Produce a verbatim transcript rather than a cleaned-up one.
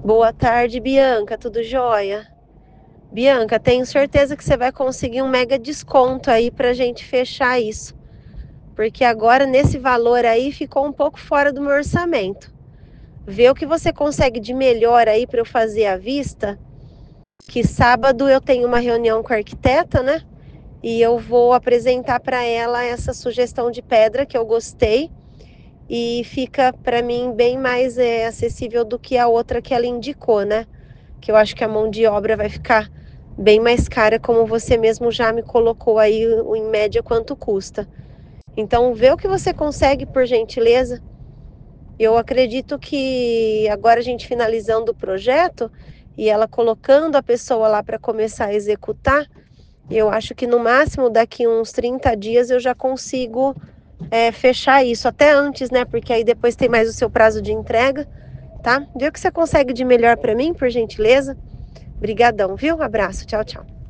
Boa tarde, Bianca, tudo jóia? Bianca, tenho certeza que você vai conseguir um mega desconto aí pra gente fechar isso, porque agora nesse valor aí ficou um pouco fora do meu orçamento. Vê o que você consegue de melhor aí para eu fazer à vista, que sábado eu tenho uma reunião com a arquiteta, né? E eu vou apresentar para ela essa sugestão de pedra que eu gostei e fica para mim bem mais é, acessível do que a outra que ela indicou, né? Que eu acho que a mão de obra vai ficar bem mais cara, como você mesmo já me colocou aí o em média quanto custa. Então, vê o que você consegue, por gentileza. Eu acredito que agora a gente finalizando o projeto e ela colocando a pessoa lá para começar a executar, eu acho que no máximo daqui uns trinta dias eu já consigo é, fechar isso, até antes, né? Porque aí depois tem mais o seu prazo de entrega, tá? Vê o que você consegue de melhor para mim, por gentileza. Brigadão, viu? Abraço, tchau, tchau.